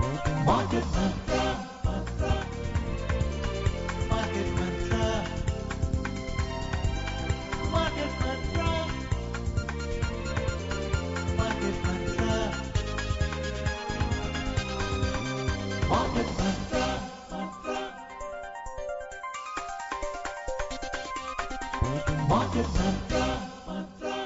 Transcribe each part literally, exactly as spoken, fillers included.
Market Mantra, Mantra, Market Mantra, Market Mantra, Market Mantra, Market Mantra, Mantra, Market Mantra, Mantra.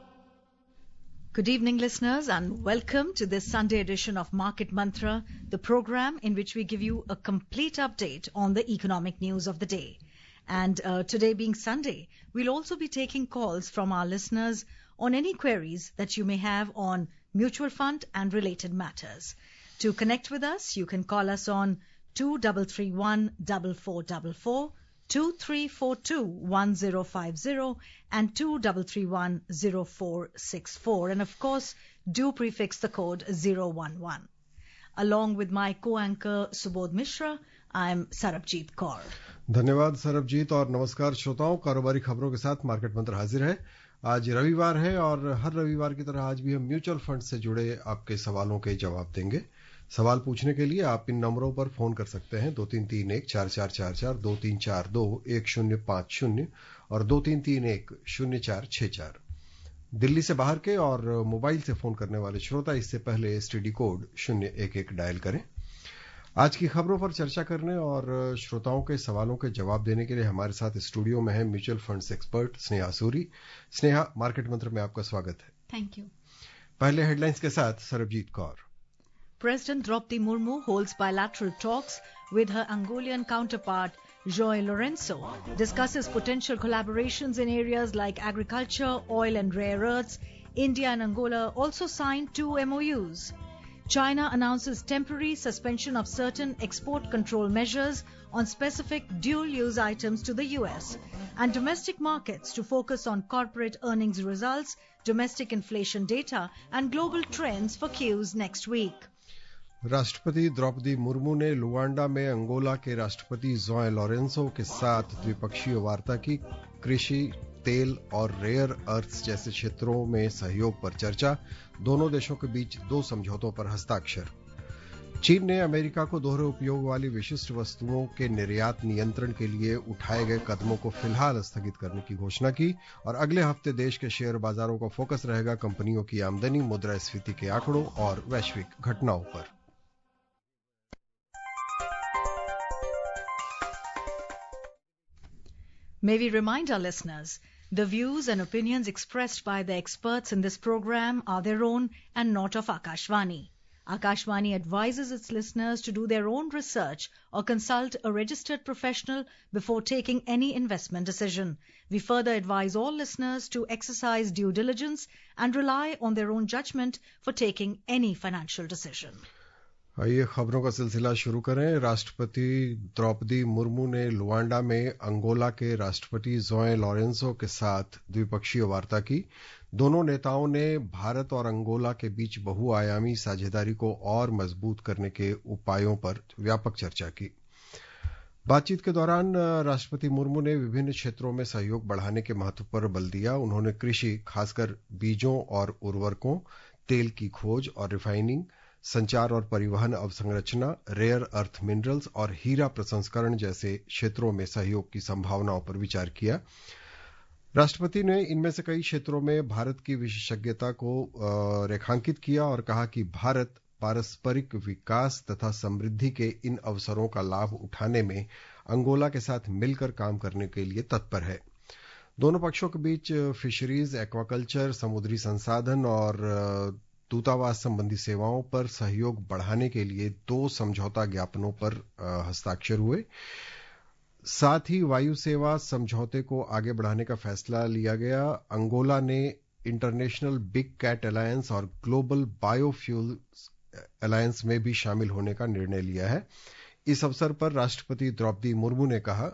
Good evening, listeners, and welcome to this Sunday edition of Market Mantra, the program in which we give you a complete update on the economic news of the day. And uh, today being Sunday, we'll also be taking calls from our listeners on any queries that you may have on mutual fund and related matters. To connect with us, you can call us on two three three one, four four four four, two three four two, one zero five zero and two three three one, zero four six four. And of course, do prefix the code zero one one. Along with my co-anchor Subodh Mishra, I'm Sarabjit Kaur. धन्यवाद सरबजीत और नमस्कार श्रोताओं। कारोबारी खबरों के साथ market मंत्र हाजिर है। आज रविवार है और हर रविवार की तरह आज भी हम म्यूचुअल फंड से जुड़े आपके सवालों के जवाब देंगे। सवाल पूछने के लिए आप इन नंबरों पर फोन कर सकते हैं दो तीन तीन एक चार चार चार चार, दो तीन चार दो एक शून्य पांच शून्य और दो तीन तीन एक शून्य चार छह चार। दिल्ली से बाहर के और मोबाइल से फोन करने वाले श्रोता इससे पहले एसटीडी कोड शून्य एक एक डायल करें। आज की खबरों पर चर्चा करने और श्रोताओं के सवालों के जवाब देने के लिए हमारे साथ स्टूडियो में है mutual funds expert Sneha Suri. Sneha, market Mantra में आपका स्वागत है। Thank you. पहले हेडलाइंस के साथ Sarabjit Kaur. President Draupadi Murmu holds bilateral talks with her Angolan counterpart, João Lourenço, discusses potential collaborations in areas like agriculture, oil and rare earths. India and Angola also signed two M O Us. China announces temporary suspension of certain export control measures on specific dual-use items to the U S. And domestic markets to focus on corporate earnings results, domestic inflation data and global trends for Qs next week. राष्ट्रपति द्रौपदी मुर्मू ने Luanda में Angola के राष्ट्रपति जोआ लोरेंसो के साथ द्विपक्षीय वार्ता की। कृषि, तेल और रेयर अर्थ्स जैसे क्षेत्रों में सहयोग पर चर्चा। दोनों देशों के बीच दो समझौतों पर हस्ताक्षर। चीन ने अमेरिका को दोहरे उपयोग वाली विशिष्ट वस्तुओं के निर्यात नियंत्रण के लिए उठाए गए कदमों को फिलहाल स्थगित करने की घोषणा की और अगले हफ्ते देश के शेयर बाजारों का फोकस रहेगा कंपनियों की आमदनी, मुद्रास्फीति के आंकड़ों और वैश्विक घटनाओं पर। May we remind our listeners, the views and opinions expressed by the experts in this program are their own and not of Akashvani. Akashvani advises its listeners to do their own research or consult a registered professional before taking any investment decision. We further advise all listeners to exercise due diligence and rely on their own judgment for taking any financial decision. आइए खबरों का सिलसिला शुरू करें। राष्ट्रपति द्रौपदी मुर्मू ने Luanda में Angola के राष्ट्रपति जोआ लोरेंसो के साथ द्विपक्षीय वार्ता की। दोनों नेताओं ने भारत और अंगोला के बीच बहुआयामी साझेदारी को और मजबूत करने के उपायों पर व्यापक चर्चा की। बातचीत के दौरान राष्ट्रपति मुर्मू ने विभिन्न क्षेत्रों में सहयोग बढ़ाने के महत्व पर बल दिया। उन्होंने कृषि, खासकर बीजों और उर्वरकों, तेल की खोज और रिफाइनिंग, संचार और परिवहन अवसंरचना, रेयर अर्थ मिनरल्स और हीरा प्रसंस्करण जैसे क्षेत्रों में सहयोग की संभावनाओं पर विचार किया। राष्ट्रपति ने इनमें से कई क्षेत्रों में भारत की विशेषज्ञता को रेखांकित किया और कहा कि भारत पारस्परिक विकास तथा समृद्धि के इन अवसरों का लाभ उठाने में अंगोला के साथ मिलकर काम करने के लिए तत्पर है। दोनों पक्षों के बीच फिशरीज, एक्वाकल्चर, समुद्री संसाधन और दूतावास संबंधी सेवाओं पर सहयोग बढ़ाने के लिए दो समझौता ज्ञापनों पर हस्ताक्षर हुए। साथ ही वायु सेवा समझौते को आगे बढ़ाने का फैसला लिया गया। अंगोला ने इंटरनेशनल बिग कैट अलायंस और ग्लोबल बायोफ्यूल अलायंस में भी शामिल होने का निर्णय लिया है। इस अवसर पर राष्ट्रपति द्रौपदी मुर्मू ने कहा,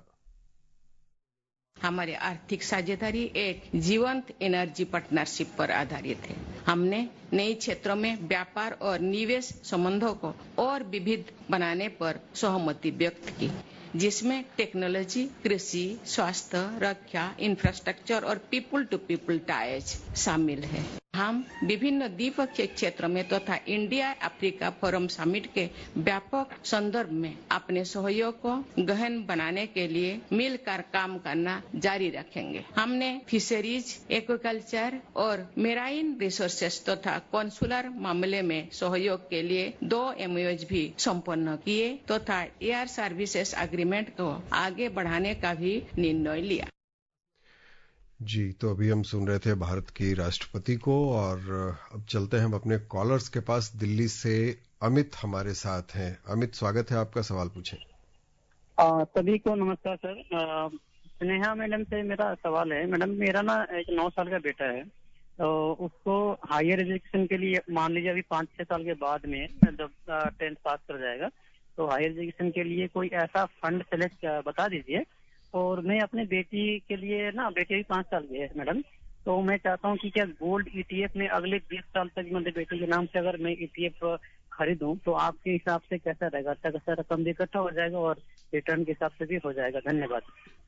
हमारी आर्थिक साझेदारी एक जीवंत एनर्जी पार्टनरशिप पर आधारित है। हमने नए क्षेत्रों में व्यापार और निवेश संबंधों को और विविध बनाने पर सहमति व्यक्त की, जिसमें टेक्नोलॉजी, कृषि, स्वास्थ्य, रक्षा, इंफ्रास्ट्रक्चर और पीपल टू पीपल टाइज शामिल है। हम विभिन्न द्विपक्षीय क्षेत्र में तथा तो इंडिया अफ्रीका फोरम समिट के व्यापक संदर्भ में अपने सहयोग को गहन बनाने के लिए मिलकर काम करना जारी रखेंगे। हमने फिशरीज, एक्वाकल्चर और मेराइन रिसोर्सेज तथा तो कॉन्सुलर मामले में सहयोग के लिए दो एमओयूज भी संपन्न किए तथा तो एयर सर्विसेज एग्रीमेंट को आगे बढ़ाने का भी निर्णय लिया। जी, तो अभी हम सुन रहे थे भारत की राष्ट्रपति को और अब चलते हैं हम अपने कॉलर्स के पास। दिल्ली से अमित हमारे साथ हैं। अमित, स्वागत है आपका, सवाल पूछें। सभी को नमस्कार सर। स्नेहा मैडम से मेरा सवाल है। मैडम, मेरा ना एक नौ साल का बेटा है, तो उसको हायर एजुकेशन के लिए मान लीजिए अभी पाँच छह साल के बाद में जब टेंथ पास कर जाएगा तो हायर एजुकेशन के लिए कोई ऐसा फंड सेलेक्ट बता दीजिए। और मैं अपने बेटी के लिए ना, बेटी भी पाँच साल की है मैडम, तो मैं चाहता हूँ कि क्या गोल्ड ईटीएफ में अगले बीस साल तक मेरे बेटी के नाम से अगर मैं ईटीएफ खरीदूं तो आपके हिसाब से कैसा रहेगा? अच्छा खासा रकम भी इकट्ठा हो जाएगा और रिटर्न के हिसाब से भी हो जाएगा। धन्यवाद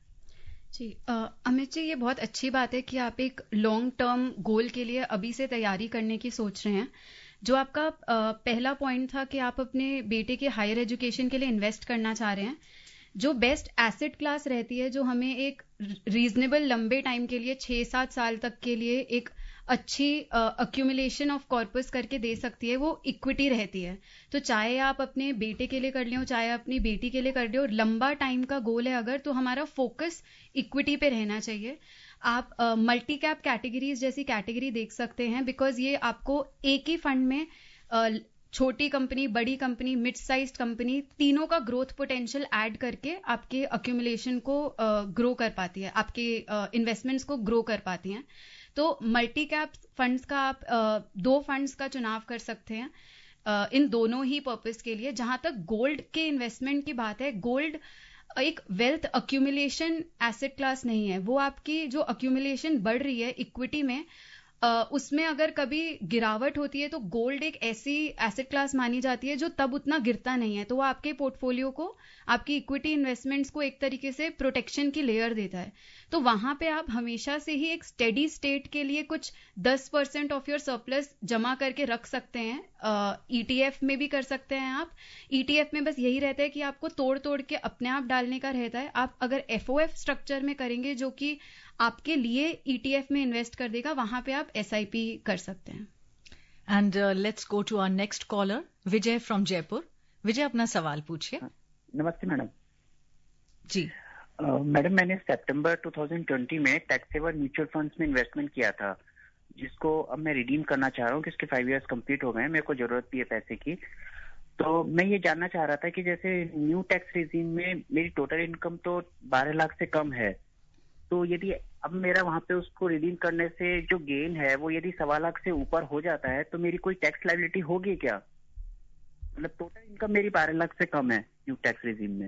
जी। अमित जी, ये बहुत अच्छी बात है कि आप एक लॉन्ग टर्म गोल के लिए अभी से तैयारी करने की सोच रहे हैं। जो आपका आ, पहला पॉइंट था कि आप अपने बेटे के हायर एजुकेशन के लिए इन्वेस्ट करना चाह रहे हैं, जो बेस्ट एसेट क्लास रहती है, जो हमें एक रीजनेबल लंबे टाइम के लिए छह सात साल तक के लिए एक अच्छी अक्यूमुलेशन ऑफ कॉर्पस करके दे सकती है, वो इक्विटी रहती है। तो चाहे आप अपने बेटे के लिए कर लें, चाहे अपनी बेटी के लिए कर लें, और लंबा टाइम का गोल है अगर, तो हमारा फोकस इक्विटी पे रहना चाहिए। आप मल्टी कैप कैटेगरीज जैसी कैटेगरी देख सकते हैं, बिकॉज ये आपको एक ही फंड में uh, छोटी कंपनी, बड़ी कंपनी, मिड साइज्ड कंपनी, तीनों का ग्रोथ पोटेंशियल ऐड करके आपके अक्यूमुलेशन को ग्रो uh, कर पाती है, आपके इन्वेस्टमेंट्स uh, को ग्रो कर पाती हैं। तो मल्टी कैप फंड्स का आप uh, दो फंड्स का चुनाव कर सकते हैं uh, इन दोनों ही पर्पस के लिए। जहां तक गोल्ड के इन्वेस्टमेंट की बात है, गोल्ड एक वेल्थ अक्यूमुलेशन एसेट क्लास नहीं है। वो आपकी जो अक्यूमुलेशन बढ़ रही है इक्विटी में, Uh, उसमें अगर कभी गिरावट होती है तो गोल्ड एक ऐसी एसेट क्लास मानी जाती है जो तब उतना गिरता नहीं है। तो वो आपके पोर्टफोलियो को, आपकी इक्विटी इन्वेस्टमेंट्स को एक तरीके से प्रोटेक्शन की लेयर देता है। तो वहां पे आप हमेशा से ही एक स्टेडी स्टेट के लिए कुछ दस परसेंट ऑफ योर सरप्लस जमा करके रख सकते हैं। ईटीएफ uh, में भी कर सकते हैं आप। ईटीएफ में बस यही रहता है कि आपको तोड़ तोड़ के अपने आप डालने का रहता है। आप अगर एफओएफ स्ट्रक्चर में करेंगे जो कि आपके लिए ईटीएफ में इन्वेस्ट कर देगा, वहां पे आप एसआईपी कर सकते हैं। And let's go to our next caller, Vijay from Jaipur. Vijay, अपना सवाल पूछिए। नमस्ते मैडम। जी मैडम, uh, मैंने सितंबर दो हज़ार बीस में टैक्सेबल म्यूचुअल फंड्स में इन्वेस्टमेंट किया था, जिसको अब मैं रिडीम करना चाह रहा हूँ कि इसके फाइव इयर्स कंप्लीट हो गए हैं। मेरे को जरूरत भी है पैसे की। तो मैं ये जानना चाह रहा था कि जैसे न्यू टैक्स रेजिम में मेरी टोटल इनकम तो बारह लाख से कम है, तो यदि अब मेरा वहां पे उसको रिडीम करने से जो गेन है वो यदि सवा लाख से ऊपर हो जाता है तो मेरी कोई टैक्स लायबिलिटी होगी क्या? मतलब टोटल इनकम मेरी बारह लाख से कम है न्यू टैक्स रेजिम में।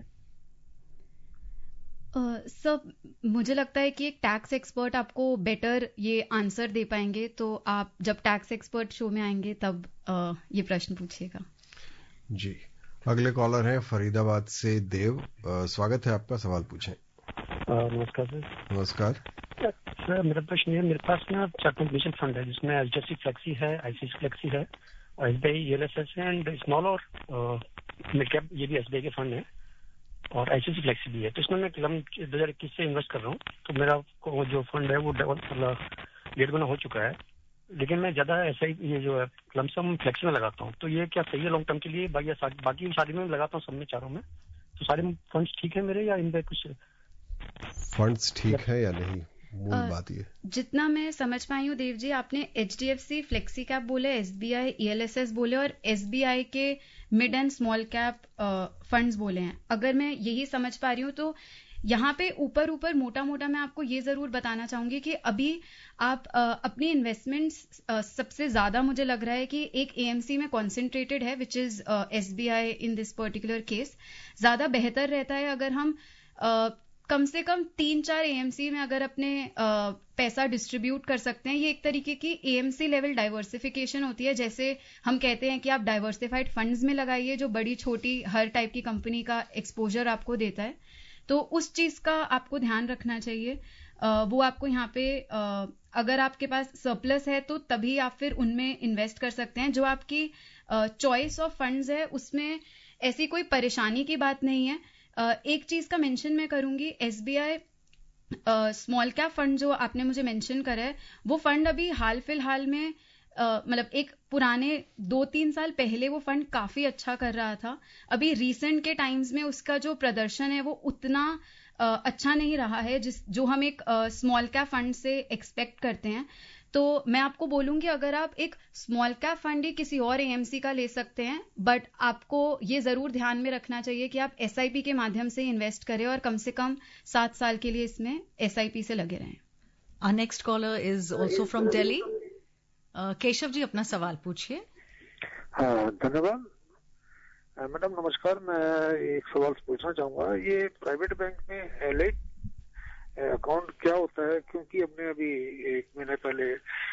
सर uh, मुझे लगता है कि एक टैक्स एक्सपर्ट आपको बेटर ये आंसर दे पाएंगे, तो आप जब टैक्स एक्सपर्ट शो में आएंगे तब uh, ये प्रश्न पूछिएगा। जी, अगले कॉलर हैं फरीदाबाद से देव। uh, स्वागत है आपका, सवाल पूछें। नमस्कार सर। नमस्कार सर, मेरा प्रश्न ये, मेरे पास ना चार पांच म्यूचुअल फंड है, जिसमें एचडीएफसी फ्लेक्सी है, आईसीआईसी फ्लेक्सी है, एसबीआई ईएलएसएस है, एंड स्मॉल और मिड कैप ये भी एसबीआई के फंड है, और आईसीआईसी फ्लेक्सी भी है। तो इसमें मैं दो हजार इक्कीस से इन्वेस्ट कर रहा हूँ। तो मेरा जो फंड है वो डेढ़ गुना हो चुका है, लेकिन मैं ज्यादा ऐसा ही ये जो है लमसम फ्लेक्सी में लगाता हूँ। तो ये क्या सही है लॉन्ग टर्म के लिए? बाकी बाकी शादी में लगाता हूँ, सब में चारों में। तो सारे फंड्स ठीक है मेरे, या इनमें कुछ फंड्स ठीक है या नहीं? मूल uh, बात ये जितना मैं समझ पाई हूँ देव जी, आपने एचडीएफसी फ्लेक्सी कैप बोले, एसबीआई ईएलएसएस बोले, और एसबीआई के mid and small cap funds बोले हैं। अगर मैं यही समझ पा रही हूँ तो यहाँ पे ऊपर ऊपर मोटा मोटा मैं आपको ये जरूर बताना चाहूंगी कि अभी आप uh, अपनी इन्वेस्टमेंट्स uh, सबसे ज्यादा मुझे लग रहा है कि एक एएमसी में कॉन्सेंट्रेटेड है, which is SBI in this particular case. ज्यादा बेहतर रहता है अगर हम uh, कम से कम तीन चार एएमसी में अगर अपने आ, पैसा डिस्ट्रीब्यूट कर सकते हैं। ये एक तरीके की एएमसी लेवल डाइवर्सिफिकेशन होती है। जैसे हम कहते हैं कि आप डाइवर्सिफाइड फंड्स में लगाइए, जो बड़ी छोटी हर टाइप की कंपनी का एक्सपोजर आपको देता है। तो उस चीज का आपको ध्यान रखना चाहिए। वो आपको यहाँ पे अगर आपके पास सरप्लस है तो तभी आप फिर उनमें इन्वेस्ट कर सकते हैं। जो आपकी चॉइस ऑफ फंड्स है उसमें ऐसी कोई परेशानी की बात नहीं है। एक चीज का मेंशन मैं करूंगी, एसबीआई स्मॉल कैप फंड जो आपने मुझे मेंशन करा है, वो फंड अभी हाल फिलहाल में Uh, मतलब एक पुराने दो तीन साल पहले वो फंड काफी अच्छा कर रहा था। अभी रिसेंट के टाइम्स में उसका जो प्रदर्शन है वो उतना uh, अच्छा नहीं रहा है जिस जो हम एक स्मॉल कैप फंड से एक्सपेक्ट करते हैं। तो मैं आपको बोलूंगी अगर आप एक स्मॉल कैप फंड ही किसी और एएमसी का ले सकते हैं, बट आपको ये जरूर ध्यान में रखना चाहिए कि आप एसआईपी के माध्यम से इन्वेस्ट करें और कम से कम सात साल के लिए इसमें एसआईपी से लगे रहें। Our next caller is also from Delhi. Keshav ji अपना सवाल पूछिए। हाँ, धन्यवाद मैडम। नमस्कार, मैं एक सवाल पूछना चाहूंगा, ये प्राइवेट बैंक में एलाइट अकाउंट क्या होता है? क्योंकि हमने अभी एक महीने पहले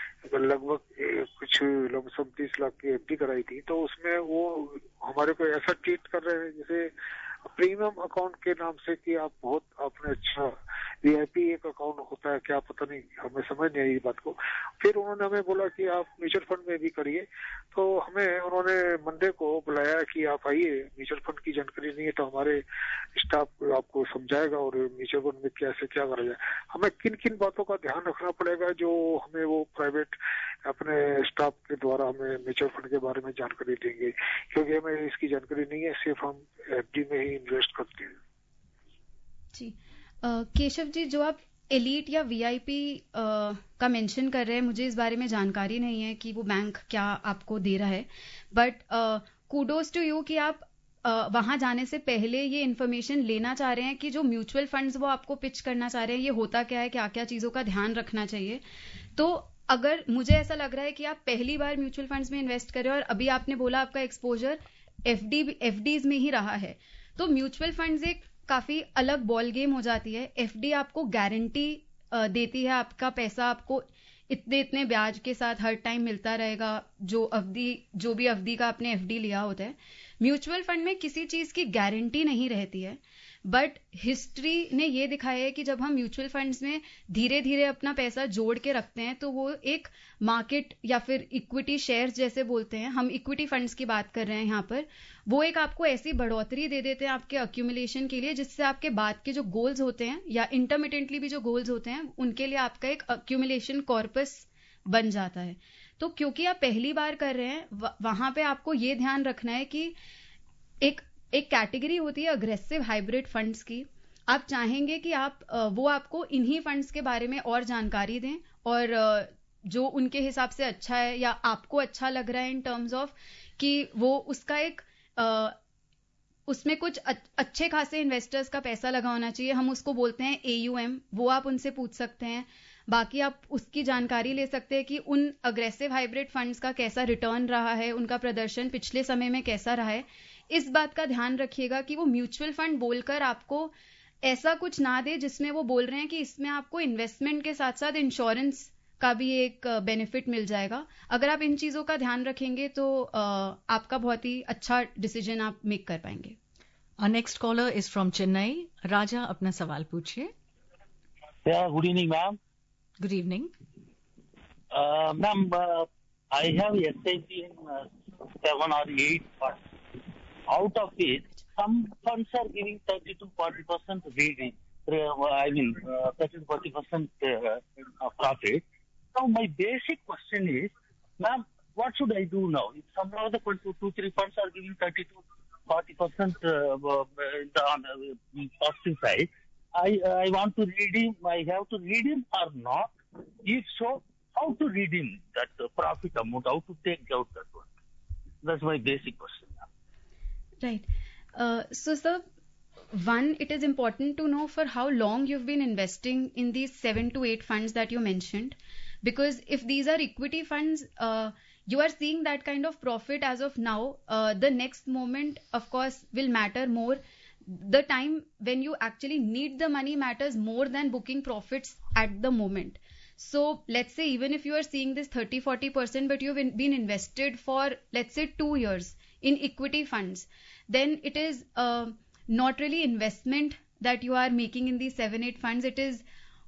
लगभग कुछ लमसम तीस लाख की एफडी कराई थी, तो उसमें वो हमारे को ऐसा ट्रीट कर रहे हैं जैसे प्रीमियम अकाउंट के नाम से कि आप बहुत आपने अच्छा वीआईपी एक अकाउंट होता है, क्या पता नहीं, हमें समझ नहीं आई बात को। फिर उन्होंने हमें बोला कि आप म्यूचुअल फंड में भी करिए, तो हमें उन्होंने मंडे को बुलाया कि आप आइए, म्यूचुअल फंड की जानकारी नहीं है तो हमारे स्टाफ आपको समझाएगा और म्यूचुअल फंड में कैसे क्या करा जाए। हमें किन किन बातों का ध्यान रखना पड़ेगा जो हमें वो प्राइवेट अपने स्टाफ के द्वारा हमें म्यूचुअल फंड के बारे में जानकारी देंगे, क्योंकि हमें इसकी जानकारी नहीं है, सिर्फ हम एफडी में ही इन्वेस्ट करते हैं। जी केशव जी, जो आप एलीट या वीआईपी का मेंशन कर रहे हैं, मुझे इस बारे में जानकारी नहीं है कि वो बैंक क्या आपको दे रहा है, बट कूडोज टू यू कि आप uh, वहां जाने से पहले ये इन्फॉर्मेशन लेना चाह रहे हैं कि जो म्यूचुअल फंड्स वो आपको पिच करना चाह रहे हैं ये होता क्या है, क्या क्या चीजों का ध्यान रखना चाहिए। तो अगर मुझे ऐसा लग रहा है कि आप पहली बार म्यूचुअल फंड्स में इन्वेस्ट करें और अभी आपने बोला आपका एक्सपोजर एफडी एफडीज में ही रहा है, तो म्यूचुअल फंड्स एक काफी अलग बॉल गेम हो जाती है। एफडी आपको गारंटी देती है, आपका पैसा आपको इतने इतने ब्याज के साथ हर टाइम मिलता रहेगा, जो अवधि जो भी अवधि का आपने एफडी लिया होता है। म्यूचुअल फंड में किसी चीज की गारंटी नहीं रहती है, बट हिस्ट्री ने ये दिखाया है कि जब हम म्यूचुअल फंड्स में धीरे धीरे अपना पैसा जोड़ के रखते हैं तो वो एक मार्केट या फिर इक्विटी शेयर्स जैसे बोलते हैं, हम इक्विटी फंड्स की बात कर रहे हैं यहाँ पर, वो एक आपको ऐसी बढ़ोतरी दे देते हैं आपके अक्यूमुलेशन के लिए जिससे आपके बाद के जो गोल्स होते हैं या इंटरमिटेंटली भी जो गोल्स होते हैं उनके लिए आपका एक अक्यूमुलेशन कॉर्पस बन जाता है। तो क्योंकि आप पहली बार कर रहे हैं वहां पे आपको ये ध्यान रखना है कि एक एक कैटेगरी होती है अग्रेसिव हाइब्रिड फंड्स की। आप चाहेंगे कि आप वो आपको इन्हीं फंड्स के बारे में और जानकारी दें और जो उनके हिसाब से अच्छा है या आपको अच्छा लग रहा है इन टर्म्स ऑफ कि वो उसका एक उसमें कुछ अच्छे खासे इन्वेस्टर्स का पैसा लगा होना चाहिए, हम उसको बोलते हैं एयूएम, वो आप उनसे पूछ सकते हैं। बाकी आप उसकी जानकारी ले सकते हैं कि उन अग्रेसिव हाइब्रिड फंड्स का कैसा रिटर्न रहा है, उनका प्रदर्शन पिछले समय में कैसा रहा है। इस बात का ध्यान रखिएगा कि वो म्यूचुअल फंड बोलकर आपको ऐसा कुछ ना दे जिसमें वो बोल रहे हैं कि इसमें आपको इन्वेस्टमेंट के साथ साथ इंश्योरेंस का भी एक बेनिफिट मिल जाएगा। अगर आप इन चीजों का ध्यान रखेंगे तो आपका बहुत ही अच्छा डिसीजन आप मेक कर पाएंगे। Our next caller is from Chennai. राजा अपना सवाल पूछिए। Yeah, good evening, ma'am. Good evening. Uh, ma'am, uh, I have S I P in uh, seven or eight funds. Out of it, some funds are giving thirty to forty percent reading. Uh, I mean, uh, thirty to forty percent uh, profit. Now, my basic question is, ma'am, what should I do now? If some of the two, two, three funds are giving thirty to forty percent uh, on the positive side, I I want to redeem. I have to redeem or not? If so, how to redeem that uh, profit amount? How to take out that one? That's my basic question. Right. Uh, so, sir, one, it is important to know for how long you've been investing in these seven to eight funds that you mentioned. Because if these are equity funds, uh, you are seeing that kind of profit as of now. Uh, the next moment, of course, will matter more. The time when you actually need the money matters more than booking profits at the moment. So let's say even if you are seeing this thirty to forty percent, but you've been invested for, let's say, two years in equity funds, then it is uh, not really investment that you are making in these seven, eight funds. It is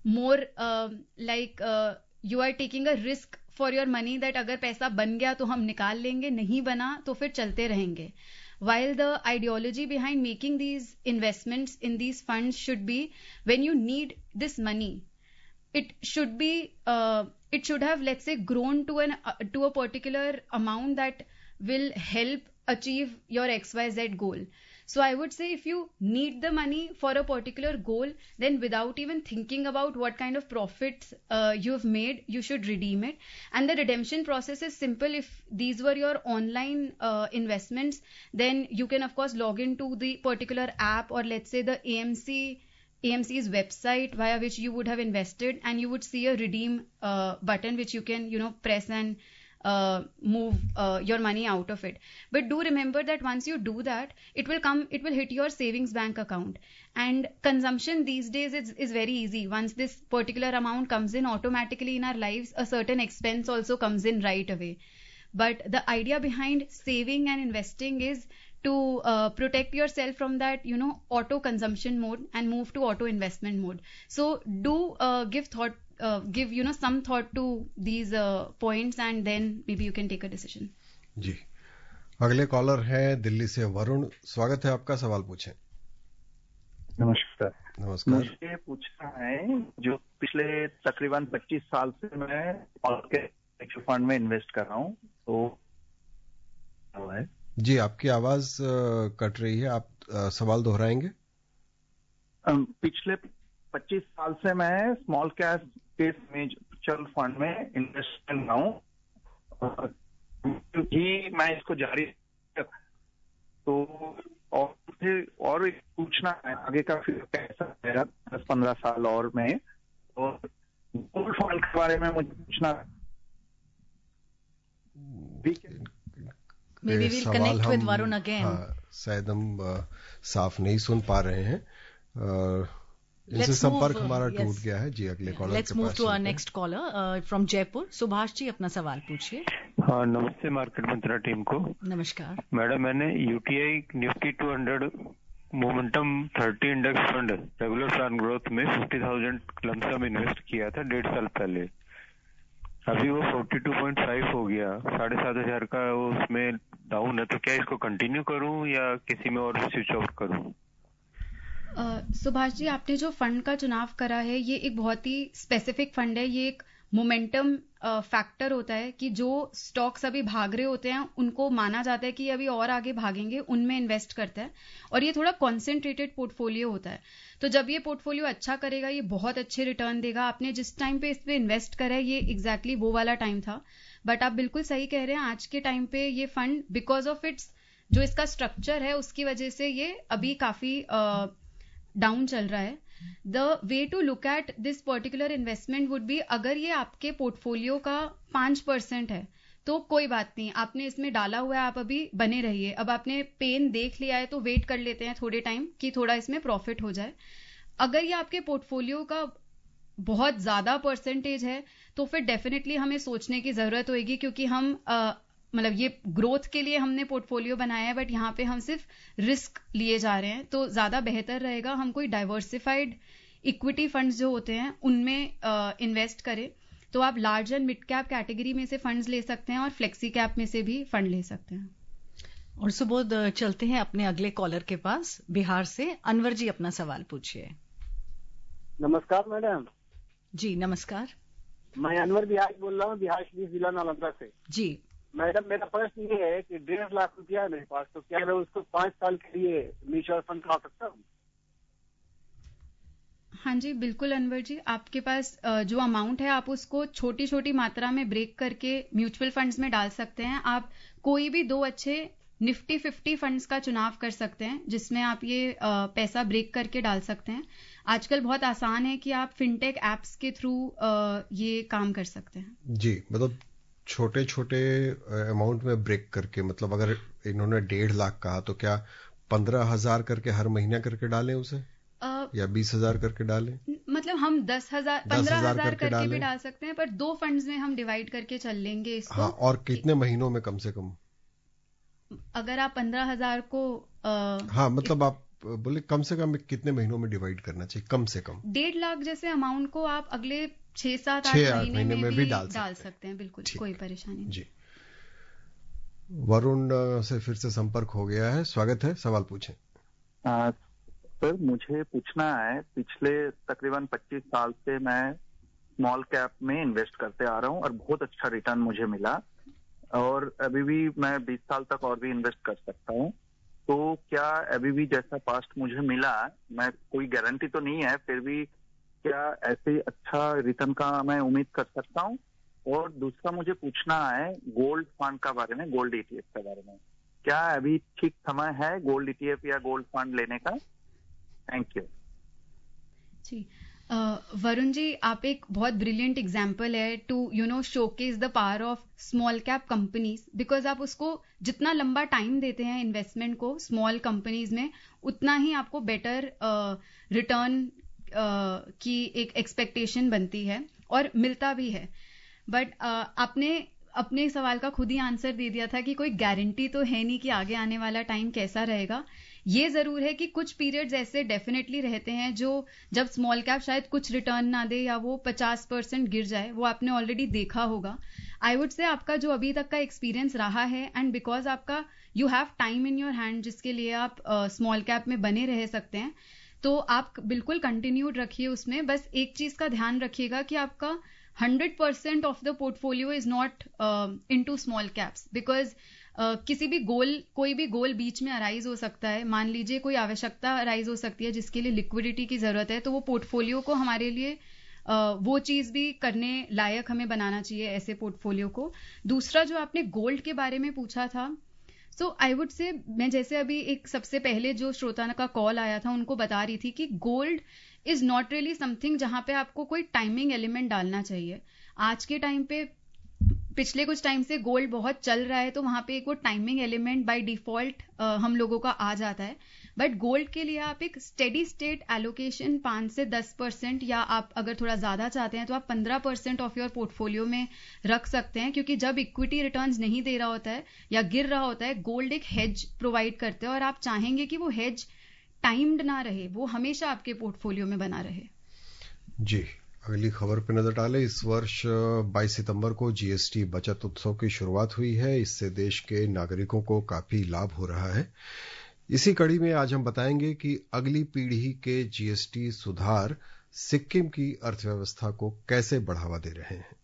more uh, like uh, you are taking a risk for your money that अगर पैसा बन गया तो हम निकाल लेंगे, नहीं बना तो फिर चलते रहेंगे. While the ideology behind making these investments in these funds should be when you need this money, it should be uh, it should have, let's say, grown to an uh, to a particular amount that will help achieve your X Y Z goal. So I would say if you need the money for a particular goal, then without even thinking about what kind of profits uh, you've made, you should redeem it. And the redemption process is simple. If these were your online uh, investments, then you can of course log into the particular app, or let's say the A M C A M C's website via which you would have invested, and you would see a redeem uh, button which you can, you know, press and uh, move uh, your money out of it. But do remember that once you do that, it will come, it will hit your savings bank account. And consumption these days is, is very easy. Once this particular amount comes in automatically in our lives, a certain expense also comes in right away. But the idea behind saving and investing is to uh, protect yourself from that, you know, auto consumption mode and move to auto investment mode. So do uh, give thought, uh, give, you know, some thought to these uh, points, and then maybe you can take a decision. जी, अगले collar हैं दिल्ली से वरुण. स्वागत है आपका, सवाल पूछें. नमस्कार. नमस्कार. मुझे पूछना है, जो पिछले तकरीबन पच्चीस साल से मैं म्यूचुअल फंड में इन्वेस्ट कर रहा हूँ, तो है जी, आपकी आवाज कट रही है, आप आ, सवाल दोहराएंगे? पिछले पच्चीस साल से मैं स्मॉल कैप के म्यूचुअल फंड में इन्वेस्ट कर रहा हूँ, क्योंकि मैं इसको जारी, तो और फिर और पूछना है आगे का फिर कैसा है दस पंद्रह साल और में, और गोल्ड फंड के बारे में मुझे पूछना. Maybe we'll connect with Varun again. हाँ, शायद हम साफ नहीं सुन पा रहे हैं. इनसे संपर्क हमारा टूट गया है. जी, अगले caller. Let's move to our next caller uh, from Jaipur. Subhash ji, अपना सवाल पूछिए. हाँ, नमस्ते मार्केट मंत्रा टीम को. नमस्कार. मैडम, मैंने UTI Nifty two hundred momentum thirty index fund regular plan growth में फिफ्टी थाउजेंड लमसम इन्वेस्ट किया था डेढ़ साल पहले. अभी वो फोर्टी टू पॉइंट फाइव हो गया, साढ़े सात हजार का वो उसमें डाउन है, तो क्या इसको कंटिन्यू करूं या किसी में और स्विच आउट करूं? सुभाष जी, आपने जो फंड का चुनाव करा है, ये एक बहुत ही स्पेसिफिक फंड है. ये एक मोमेंटम फैक्टर होता है कि जो स्टॉक्स अभी भाग रहे होते हैं उनको माना जाता है कि अभी और आगे भागेंगे, उनमें इन्वेस्ट करता है. और ये थोड़ा कॉन्सेंट्रेटेड पोर्टफोलियो होता है. तो जब ये पोर्टफोलियो अच्छा करेगा, ये बहुत अच्छे रिटर्न देगा. आपने जिस टाइम पे इस पे इन्वेस्ट करा है, ये एग्जैक्टली वो वाला टाइम था. बट आप बिल्कुल सही कह रहे हैं, आज के टाइम पे ये फंड बिकॉज ऑफ इट्स जो इसका स्ट्रक्चर है उसकी वजह से ये अभी काफी डाउन चल रहा है. The way to look at this particular investment would be, अगर ये आपके पोर्टफोलियो का पांच परसेंट है तो कोई बात नहीं, आपने इसमें डाला हुआ है, आप अभी बने रहिए. अब आपने पेन देख लिया है तो वेट कर लेते हैं थोड़े टाइम कि थोड़ा इसमें प्रॉफिट हो जाए. अगर ये आपके पोर्टफोलियो का बहुत ज्यादा परसेंटेज है तो फिर डेफिनेटली हमें सोचने की जरूरत होगी, क्योंकि हम आ, मतलब ये ग्रोथ के लिए हमने पोर्टफोलियो बनाया है, बट यहाँ पे हम सिर्फ रिस्क लिए जा रहे हैं. तो ज्यादा बेहतर रहेगा हम कोई डाइवर्सिफाइड इक्विटी फंड्स जो होते हैं उनमें इन्वेस्ट करें. तो आप large and mid cap category में से फंड्स ले सकते हैं और फ्लेक्सी कैप में से भी फंड ले सकते हैं. और सुबोध, चलते हैं अपने अगले कॉलर के पास. बिहार से अनवर जी, अपना सवाल पूछिए. नमस्कार मैडम. जी नमस्कार. मैं अनवर बिहार बोल रहा हूँ, बिहार शरीफ जिला नालंदा से. जी मैडम, मेरा प्रश्न ये है कि डेढ़ लाख रुपया है मेरे पास, तो क्या मैं उसको पांच साल के लिए म्यूचुअल फंड करा सकता हूँ? हाँ जी, बिल्कुल अनवर जी. आपके पास जो अमाउंट है आप उसको छोटी छोटी मात्रा में ब्रेक करके म्यूचुअल फंड्स में डाल सकते हैं. आप कोई भी दो अच्छे निफ्टी फिफ्टी फंड्स का चुनाव कर सकते हैं जिसमें आप ये पैसा ब्रेक करके डाल सकते हैं. आजकल बहुत आसान है कि आप फिनटेक एप्स के थ्रू ये काम कर सकते हैं. जी, मतलब छोटे छोटे अमाउंट में ब्रेक करके, मतलब अगर इन्होंने डेढ़ लाख कहा तो क्या पंद्रह हजार करके हर महीना करके डालें उसे, आ, या बीस हजार करके डालें? मतलब हम दस हजार पंद्रह हजार करके, करके भी डाल सकते हैं, पर दो फंड्स में हम डिवाइड करके चल लेंगे इसको. हाँ, और कितने महीनों में कम से कम? अगर आप पंद्रह हजार को आ, हाँ, मतलब आप बोले कम से कम कितने महीनों में डिवाइड करना चाहिए? कम से कम डेढ़ लाख जैसे अमाउंट को आप अगले छह सात आठ महीने, महीने में, में भी डाल सकते, डाल सकते हैं। बिल्कुल कोई परेशानी नहीं। जी, वरुण से फिर से संपर्क हो गया है, स्वागत है, सवाल पूछें। आ, सर मुझे पूछना है, पिछले तकरीबन पच्चीस साल से मैं स्मॉल कैप में इन्वेस्ट करते आ रहा हूं और बहुत अच्छा रिटर्न मुझे मिला, और अभी भी मैं बीस साल तक और भी इन्वेस्ट कर सकता हूं। तो क्या अभी भी जैसा पास्ट मुझे मिला, मैं कोई गारंटी तो नहीं है, फिर भी क्या ऐसे अच्छा रिटर्न का मैं उम्मीद कर सकता हूं? और दूसरा मुझे पूछना है गोल्ड फंड का बारे में, गोल्ड ईटीएफ के बारे में, क्या अभी ठीक समय है गोल्ड ईटीएफ या गोल्ड फंड लेने का? थैंक यू जी। वरुण जी, आप एक बहुत ब्रिलियंट एग्जाम्पल है to you know showcase the power of small cap companies, because आप उसको जितना लंबा टाइम देते हैं इन्वेस्टमेंट को स्मॉल कंपनीज में, उतना ही आपको बेटर रिटर्न uh, की एक एक्सपेक्टेशन बनती है और मिलता भी है। बट uh, आपने अपने सवाल का खुद ही आंसर दे दिया था कि कोई गारंटी तो है नहीं कि आगे आने वाला टाइम कैसा रहेगा। ये जरूर है कि कुछ पीरियड्स ऐसे डेफिनेटली रहते हैं जो जब स्मॉल कैप शायद कुछ रिटर्न ना दे या वो पचास परसेंट गिर जाए, वो आपने ऑलरेडी देखा होगा। आई वुड से आपका जो अभी तक का एक्सपीरियंस रहा है, एंड बिकॉज आपका you have time in your hand जिसके लिए आप स्मॉल uh, कैप में बने रह सकते हैं, तो आप बिल्कुल कंटिन्यूड रखिए उसमें। बस एक चीज का ध्यान रखिएगा कि आपका hundred percent of the portfolio is not into small caps, because किसी भी गोल कोई भी गोल बीच में अराइज हो सकता है। मान लीजिए कोई आवश्यकता अराइज हो सकती है जिसके लिए लिक्विडिटी की जरूरत है, तो वो पोर्टफोलियो को हमारे लिए uh, वो चीज भी करने लायक हमें बनाना चाहिए ऐसे पोर्टफोलियो को। दूसरा जो आपने गोल्ड के बारे में पूछा था, सो आई वुड से मैं जैसे अभी एक सबसे पहले जो श्रोता का कॉल आया था उनको बता रही थी कि gold is not really something जहां पे आपको कोई टाइमिंग एलिमेंट डालना चाहिए। आज के टाइम पे पिछले कुछ टाइम से गोल्ड बहुत चल रहा है, तो वहां पे एक वो टाइमिंग एलिमेंट बाय डिफॉल्ट हम लोगों का आ जाता है। बट गोल्ड के लिए आप एक स्टेडी स्टेट एलोकेशन पांच से दस परसेंट, या आप अगर थोड़ा ज्यादा चाहते हैं तो आप पंद्रह परसेंट ऑफ योर पोर्टफोलियो में रख सकते हैं, क्योंकि जब इक्विटी रिटर्न्स नहीं दे रहा होता है या गिर रहा होता है, गोल्ड एक हेज प्रोवाइड करते हैं, और आप चाहेंगे कि वो हेज टाइम्ड ना रहे, वो हमेशा आपके पोर्टफोलियो में बना रहे। जी, अगली खबर पर नजर डालें। इस वर्ष बाईस सितंबर को जीएसटी बचत उत्सव की शुरुआत हुई है। इससे देश के नागरिकों को काफी लाभ हो रहा है। इसी कड़ी में आज हम बताएंगे कि अगली पीढ़ी के जीएसटी सुधार सिक्किम की अर्थव्यवस्था को कैसे बढ़ावा दे रहे हैं।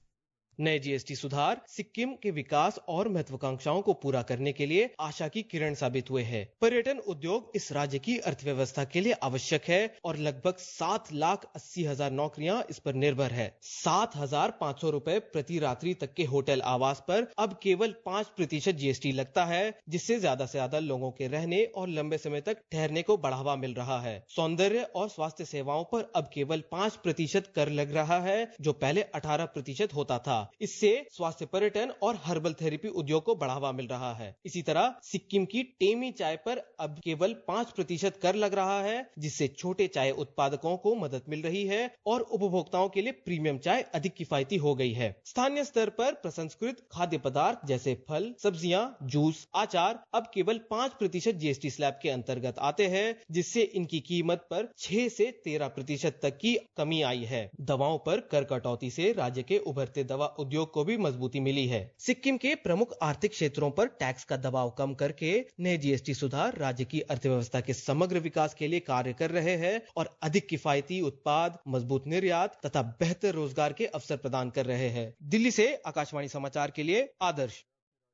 नए जीएसटी सुधार सिक्किम के विकास और महत्वाकांक्षाओं को पूरा करने के लिए आशा की किरण साबित हुए हैं। पर्यटन उद्योग इस राज्य की अर्थव्यवस्था के लिए आवश्यक है और लगभग सात लाख अस्सी हजार नौकरियां इस पर निर्भर है। सात हजार पाँच सौ रुपए प्रति रात्रि तक के होटल आवास पर अब केवल पाँच प्रतिशत जीएसटी लगता है, जिससे ज्यादा से ज्यादा लोगों के रहने और लंबे समय तक ठहरने को बढ़ावा मिल रहा है। सौंदर्य और स्वास्थ्य सेवाओं पर अब केवल पाँच प्रतिशत कर लग रहा है, जो पहले अठारह प्रतिशत होता था। इससे स्वास्थ्य, पर्यटन और हर्बल थेरेपी उद्योग को बढ़ावा मिल रहा है। इसी तरह सिक्किम की टेमी चाय पर अब केवल पाँच प्रतिशत कर लग रहा है, जिससे छोटे चाय उत्पादकों को मदद मिल रही है और उपभोक्ताओं के लिए प्रीमियम चाय अधिक किफायती हो गई है। स्थानीय स्तर पर प्रसंस्कृत खाद्य पदार्थ जैसे फल, सब्जियां, जूस, आचार अब केवल पाँच प्रतिशत जीएसटी स्लैब के अंतर्गत आते हैं, जिससे इनकी कीमत पर छह से तेरह प्रतिशत तक की कमी आई है। दवाओं पर कर कटौती से राज्य के उभरते दवा उद्योग को भी मजबूती मिली है। सिक्किम के प्रमुख आर्थिक क्षेत्रों पर टैक्स का दबाव कम करके नए जीएसटी सुधार राज्य की अर्थव्यवस्था के समग्र विकास के लिए कार्य कर रहे हैं और अधिक किफायती उत्पाद, मजबूत निर्यात तथा बेहतर रोजगार के अवसर प्रदान कर रहे हैं। दिल्ली से आकाशवाणी समाचार के लिए आदर्श।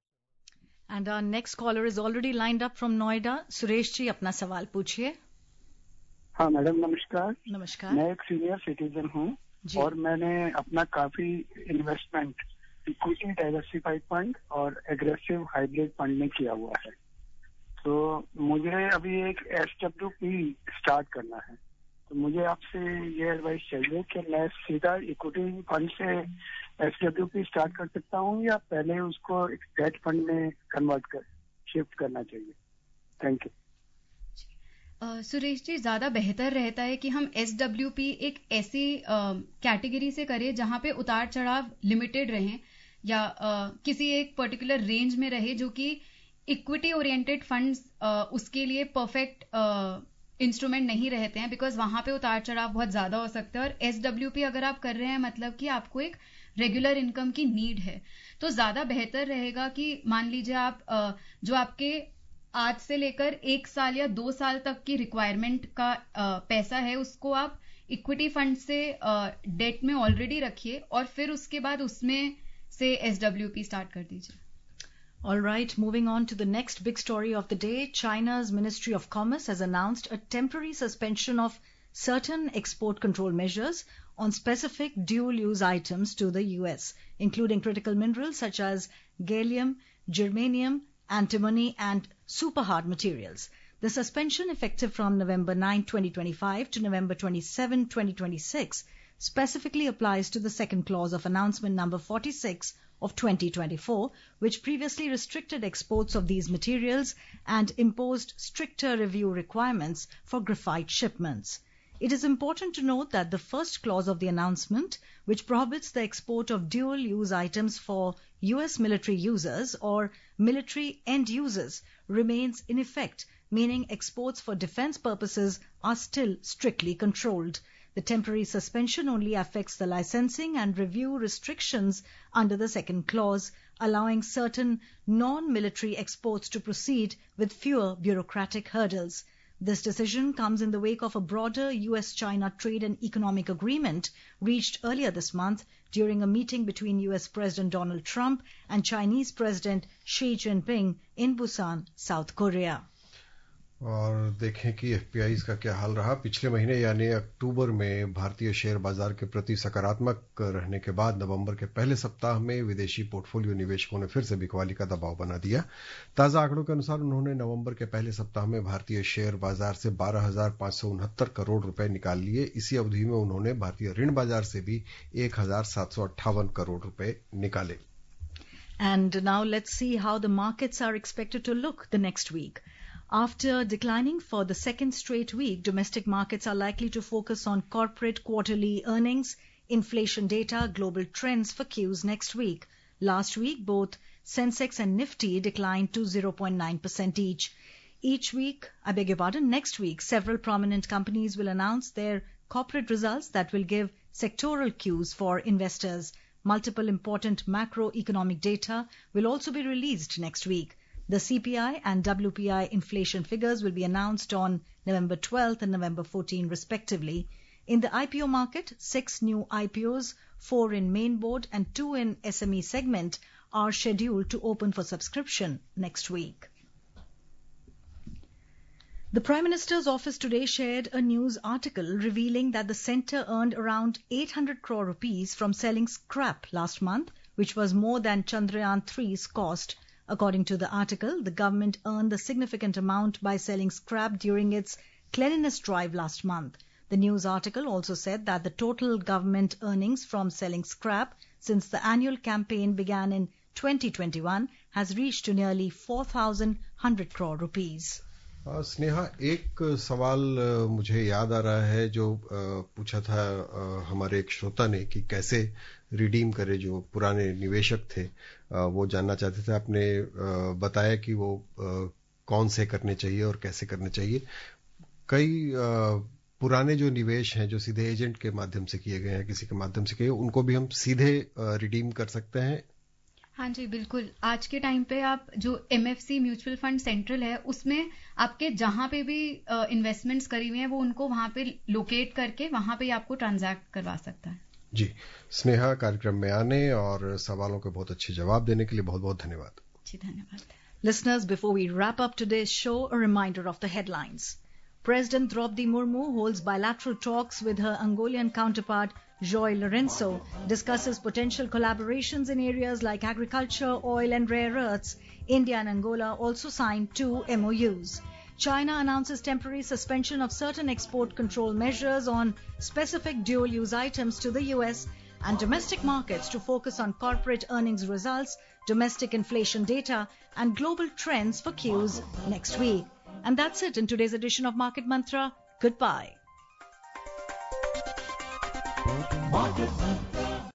And our next caller is already lined up from Noida. Suresh ji, अपना सवाल पूछिए। हाँ मैडम, नमस्कार। नमस्कार। मैं एक सीनियर सिटीजन हूँ और मैंने अपना काफी इन्वेस्टमेंट इक्विटी डाइवर्सिफाइड फंड और एग्रेसिव हाइब्रिड फंड में किया हुआ है। तो मुझे अभी एक एस डब्ल्यू पी स्टार्ट करना है, तो मुझे आपसे ये एडवाइस चाहिए कि मैं सीधा इक्विटी फंड से एस डब्ल्यू पी स्टार्ट कर सकता हूँ या पहले उसको डेट फंड में कन्वर्ट कर शिफ्ट करना चाहिए। Thank you. Uh, Suresh ji, ज्यादा बेहतर रहता है कि हम एस डब्ल्यू पी एक ऐसी कैटेगरी uh, से करें जहां पे उतार चढ़ाव लिमिटेड रहें या uh, किसी एक पर्टिकुलर रेंज में रहे, जो कि इक्विटी ओरिएंटेड फंड्स उसके लिए परफेक्ट इंस्ट्रूमेंट नहीं रहते हैं, बिकॉज वहां पे उतार चढ़ाव बहुत ज्यादा हो सकता है। और एसडब्ल्यूपी अगर आप कर रहे हैं मतलब कि आपको एक रेगुलर इनकम की नीड है, तो ज्यादा बेहतर रहेगा कि मान लीजिए आप uh, जो आपके आज से लेकर एक साल या दो साल तक की रिक्वायरमेंट का uh, पैसा है उसको आप इक्विटी फंड से डेट uh, में ऑलरेडी रखिए और फिर उसके बाद उसमें से एसडब्ल्यूपी स्टार्ट कर दीजिए। All right, moving on to the next big story of the day. China's Ministry of Commerce has announced a temporary suspension of certain export control measures on specific dual-use items to the U S, including critical minerals such as gallium, germanium, antimony and superhard materials. The suspension, effective from November ninth, twenty twenty-five to November twenty-seventh, twenty twenty-six, specifically applies to the second clause of announcement number forty-six of twenty twenty-four, which previously restricted exports of these materials and imposed stricter review requirements for graphite shipments. It is important to note that the first clause of the announcement, which prohibits the export of dual-use items for U S military users or military end users, remains in effect, meaning exports for defense purposes are still strictly controlled. The temporary suspension only affects the licensing and review restrictions under the second clause, allowing certain non-military exports to proceed with fewer bureaucratic hurdles. This decision comes in the wake of a broader U S China trade and economic agreement reached earlier this month during a meeting between U S President Donald Trump and Chinese President Xi Jinping in Busan, South Korea. और देखें कि FPI का क्या हाल रहा। पिछले महीने यानी अक्टूबर में भारतीय शेयर बाजार के प्रति सकारात्मक रहने के बाद नवंबर के पहले सप्ताह में विदेशी पोर्टफोलियो निवेशकों ने फिर से बिकवाली का दबाव बना दिया। ताजा आंकड़ों के अनुसार उन्होंने नवंबर के पहले सप्ताह में भारतीय शेयर बाजार से बारह हजार पांच सौ उनहत्तर करोड़ रुपए निकाल लिए। इसी अवधि में उन्होंने भारतीय ऋण बाजार से भी एक हजार सात सौ अट्ठावन करोड़ रुपए निकाले। And now let's see how the markets are expected to look the next week. After declining for the second straight week, domestic markets are likely to focus on corporate quarterly earnings, inflation data, global trends for cues next week. Last week, both Sensex and Nifty declined to zero point nine percent each. Each week, I beg your pardon, next week, several prominent companies will announce their corporate results that will give sectoral cues for investors. Multiple important macroeconomic data will also be released next week. The C P I and W P I inflation figures will be announced on November twelfth and November fourteenth respectively. In the I P O market, six new I P Os, four in main board and two in S M E segment are scheduled to open for subscription next week. The Prime Minister's office today shared a news article revealing that the centre earned around eight hundred crore rupees from selling scrap last month, which was more than Chandrayaan three's cost. According to the article, the government earned a significant amount by selling scrap during its cleanliness drive last month. The news article also said that the total government earnings from selling scrap since the annual campaign began in twenty twenty-one has reached to nearly four thousand one hundred crore rupees. Sneha, एक सवाल मुझे याद आ रहा है जो पूछा था हमारे एक श्रोता ने कि कैसे रिडीम करे, जो पुराने निवेशक थे वो जानना चाहते थे। आपने बताया कि वो कौन से करने चाहिए और कैसे करने चाहिए। कई पुराने जो निवेश हैं जो सीधे एजेंट के माध्यम से किए गए हैं, किसी के माध्यम से किए, उनको भी हम सीधे रिडीम कर सकते हैं। हाँ जी, बिल्कुल। आज के टाइम पे आप जो एमएफसी म्यूचुअल फंड सेंट्रल है उसमें आपके जहां पे भी इन्वेस्टमेंट्स करी हुई हैं वो उनको वहां पे लोकेट करके वहां पे आपको ट्रांजैक्ट करवा सकता है। जी स्नेहा, कार्यक्रम में आने और सवालों के बहुत अच्छे जवाब देने के लिए बहुत बहुत धन्यवाद। जी धन्यवाद। Listeners, before we wrap up today's show, a reminder of the headlines. President Draupadi Murmu holds bilateral talks with her Angolan counterpart João Lourenço, discusses potential collaborations in areas like agriculture, oil and rare earths. India and Angola also signed two M O Us. China announces temporary suspension of certain export control measures on specific dual-use items to the U S, and domestic markets to focus on corporate earnings results, domestic inflation data and global trends for cues next week. And that's it in today's edition of Market Mantra. Goodbye. Market Mantra.